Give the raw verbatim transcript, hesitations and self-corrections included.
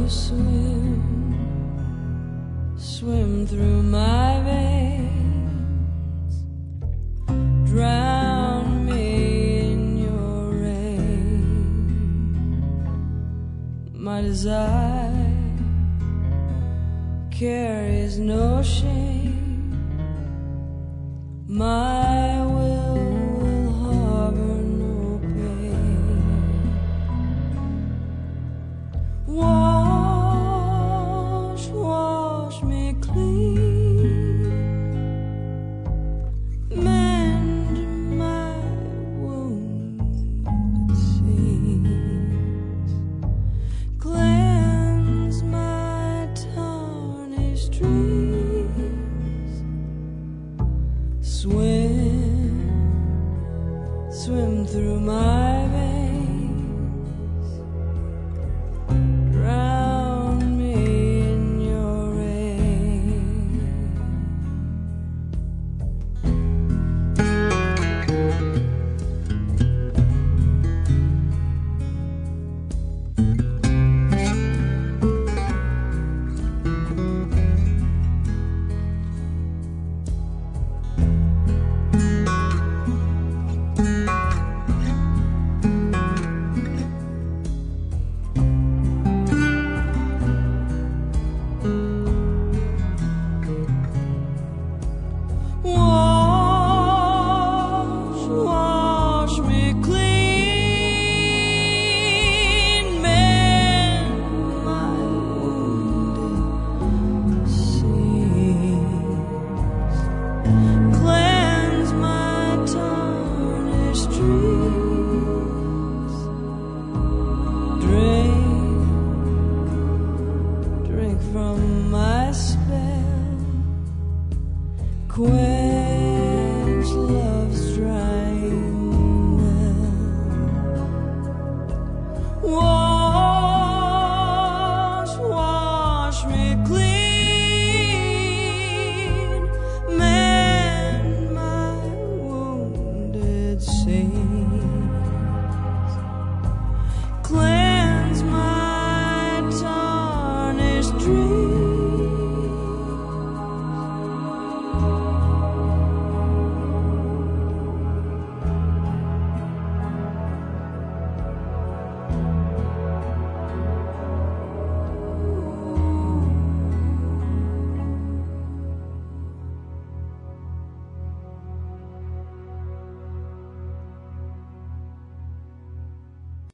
swim, swim through my veins, drown me in your rain. My desire carries no shame, my will will harbor no pain. Wash, wash me clean, mend my wounded seams, cleanse my tarnished dreams. Swim, swim through my veins, drown me in your rain. Wash, wash me clean, mend my wounded seams, cleanse my tarnished dreams. Drink, drink from my spell, quench love's drying well. Wash, wash me clean, mend my wounded seams, cleanse my tarnished dreams.